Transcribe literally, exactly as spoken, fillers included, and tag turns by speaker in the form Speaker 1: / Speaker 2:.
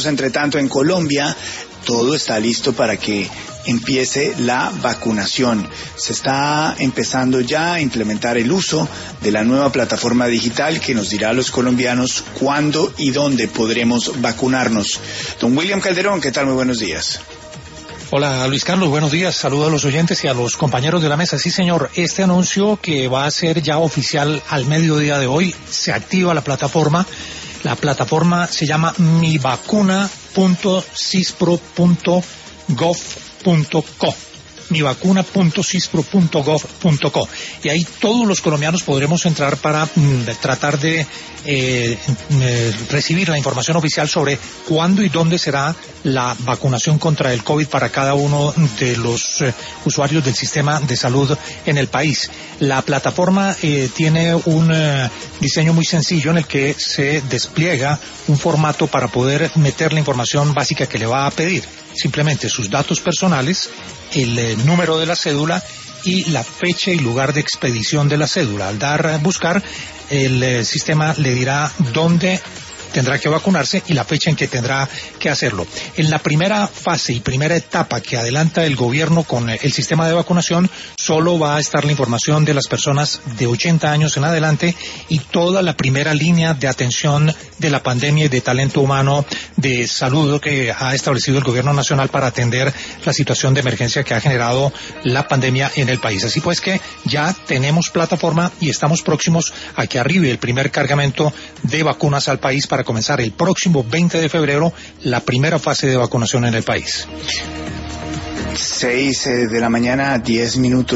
Speaker 1: Entre tanto, en Colombia, todo está listo para que empiece la vacunación. Se está empezando ya a implementar el uso de la nueva plataforma digital que nos dirá a los colombianos cuándo y dónde podremos vacunarnos. Don William Calderón, ¿qué tal? Muy buenos días.
Speaker 2: Hola Luis Carlos, buenos días, saludo a los oyentes y a los compañeros de la mesa. Sí señor, este anuncio que va a ser ya oficial al mediodía de hoy, se activa la plataforma. La plataforma se llama mi vacuna punto cispro punto gov punto co. mi vacuna punto cispro punto gov punto co. Y ahí todos los colombianos podremos entrar para mm, tratar de eh, eh, recibir la información oficial sobre cuándo y dónde será la vacunación contra el COVID para cada uno de los eh, usuarios del sistema de salud en el país. La plataforma eh, tiene un eh, diseño muy sencillo en el que se despliega un formato para poder meter la información básica que le va a pedir. Simplemente sus datos personales, el eh, número de la cédula y la fecha y lugar de expedición de la cédula. Al dar a buscar, el eh, sistema le dirá dónde tendrá que vacunarse y la fecha en que tendrá que hacerlo. En la primera fase y primera etapa que adelanta el gobierno con el sistema de vacunación, solo va a estar la información de las personas de ochenta años en adelante y toda la primera línea de atención de la pandemia y de talento humano de salud que ha establecido el gobierno nacional para atender la situación de emergencia que ha generado la pandemia en el país. Así pues que ya tenemos plataforma y estamos próximos a que arribe el primer cargamento de vacunas al país para comenzar el próximo veinte de febrero la primera fase de vacunación en el país.
Speaker 1: Seis de la mañana, diez minutos.